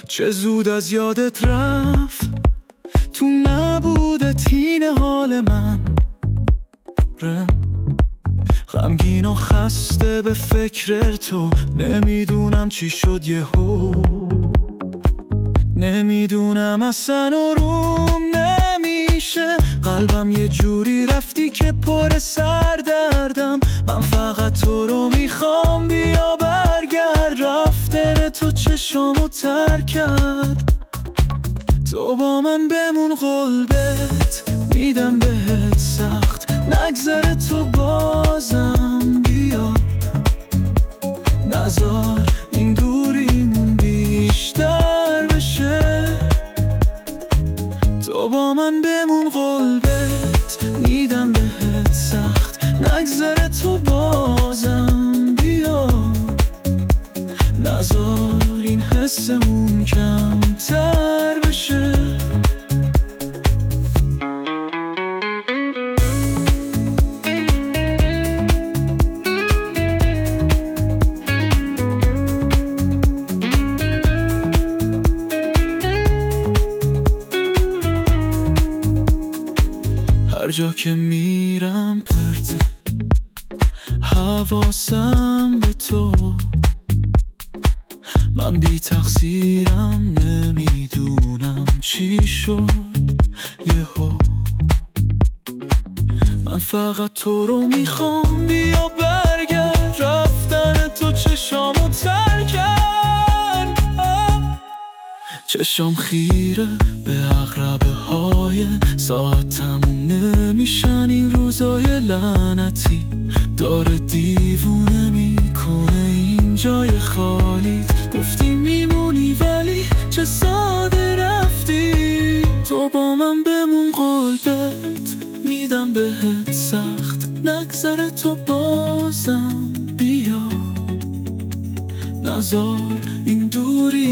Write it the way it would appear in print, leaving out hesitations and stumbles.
چه زود از یادت رفت، تو نبودت این حال من غمگین و خسته به فکر تو. نمیدونم چی شد یهو، نمیدونم اصلا آروم نمیشه. قلبم یه جوری رفتی که پر سردردم. من فقط تو رو میخوام، بیا برگرد. رفتن تو چشامو تر کرد، تو با من بمون. قلبت میدم بهت سخت، نگذره تو بازم بیا. نذار این دوریمون بیشتر بشه، تو با من بمون. قلبت میدم بهت سخت، نگذره تو بازم بیا. نذار این حسمون کمتر بشه. هر جا که میرم پرت حواسم به تو. من بی تقصیرم، نمیدونم چی شد یهو. من فقط تو رو میخوام، بیا برگرد. رفتن تو چشامو تر کرد. چشام خیره به عقربه های ساعت، تموم نمیشن این روزای لعنتی. داره دیوونه میکنه این جای خالی. گفتی میمونی ولی چه ساده رفتی. تو با من بمون، قلبت میدم بهت سخت، نگذره تو بازم بیا. نذار این دوری